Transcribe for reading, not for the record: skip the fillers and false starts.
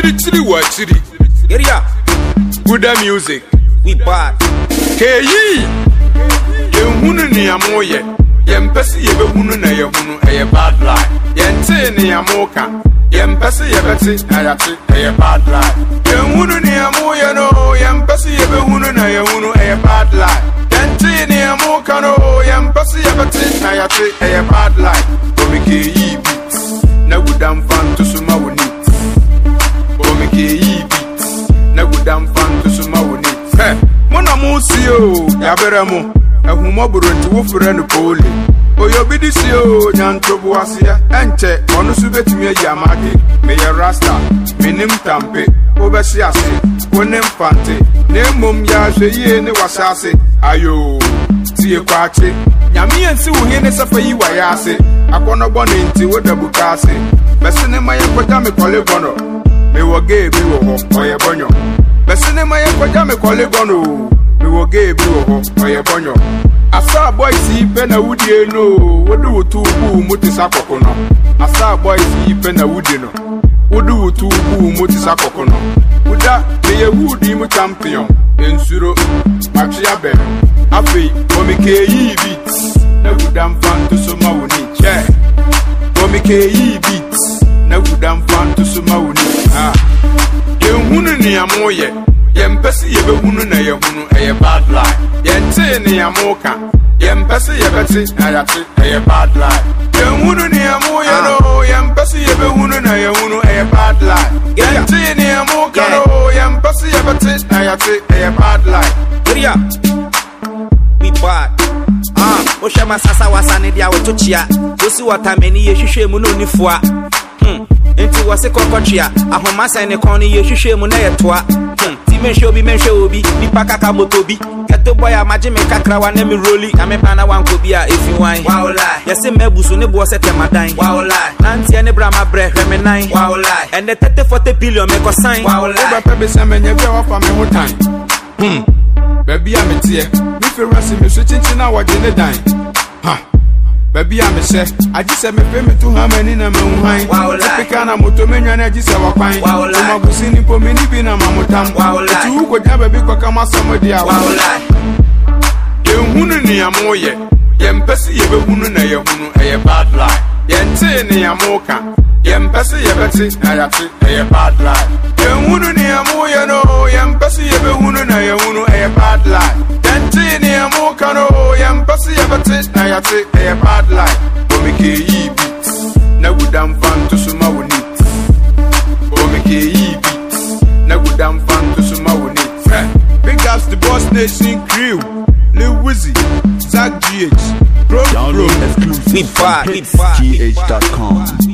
chiri wa chiri. Area. Good music. We bad. Keyi. Ye hunu ni amoye. Ye mpesi ye be hunu na ye hunu eye bad lie. Ye nte ni amoka. Ye mpesi ye beti ayati eye bad lie. Ye hunu ni amoye no. Ye mpesi ye be hunu na ye hunu eye bad lie. Ye nte ni amoka no. Ye mpesi ye beti ayati eye bad lie. Omi keyi beats. Na gudam fan to suma woni. Omi keyi beats. Na gudam fan to suma woni. Hey, mona musio ya beremo. Ehumo buronti wo frɛ no pole. Oyobidisio nyantrobo asia. Enche onu su betumi ayamade. Me ye rasta, minim tampe. Obesi ase, wonem fante. Ne mom ya hweye ne wasase. Ayo, tie kwache. Nyame ensi wo hene safa yi wa ya ase. Akono bone nti wo dabuka ase. Bese ne maye kwaja me kole bono. Me wo ge bi wo ho, oye bonyo. Bese ne maye kwaja me kole bono. Me wo ge bi wo ho, oye bonyo. Asa boys ipe na wudie no. Wodu wutubu muti sakokono. Asa boys ipe na wudie no. Wodu wutubu muti sakokono. Uda me ye wudi mu champion. Ensuro Maxia Ben. Afi omikeyi beats. Na gudam fan to soma woni. Che. Omikeyi beats. Na gudam fan to soma woni. Ah. Ye hunu ni amoye. Ye mpesi ye be hunu na ye hunu eye bad lie. Ye nte ni amoka. Ye mpesi ye beti ayati eye bad lie. Ye hunu ni amoye no. Ye mpesi ye be hunu na ye hunu eye bad lie. Ye nte ni amoka no. Ye mpesi ye beti ayati eye bad lie. Area. We bad. Oshama sasa wasane dia wotochia. Osi watameni ye hwehwe mu no nifua. Enti wase kokotria. Ahomasa ne kon ye hwehwe mu na yetoa. Menhwe obi nipa kaka motobi keto boy amaje me kakra wa na me roli na me bana wanko bia efi wan wow lie yesi mebuso ne bo sete madan wow lie nantie ne bra ma bre hwe me nan wow lie and the 30-40 billion me ko sign wow lie oba pe be se menye bia wa fa me ho tan baby a me tie mi fe rasi me so chinchin na wa de ne dan ha baby a me se aji se me pe me to ha mani na me hu han wow lie pika na moto me nwana aji se wa kwan wow lie ma gusi ni po me ni bi na mamutam wow lie tu ko ja baby ko kama somodi a wow lie ye hunu ni amoye ye mpesi ye be hunu na ye hunu eye bad lie ye nte ni amoka ye mpesi ye beti ayati eye bad lie ye hunu ni amoye no ye mpesi ye be hunu na ye hunu eye bad lie ye nte ni amoka no ye mpesi ye beti ayati eye bad lie omikeyi beats na gudam fan to suma woni omikeyi beats na gudam fan to suma woni big ups the Boss Nation crew Lil Wizzy, Zach GH, Bro, Download exclusive we bad, gh.com.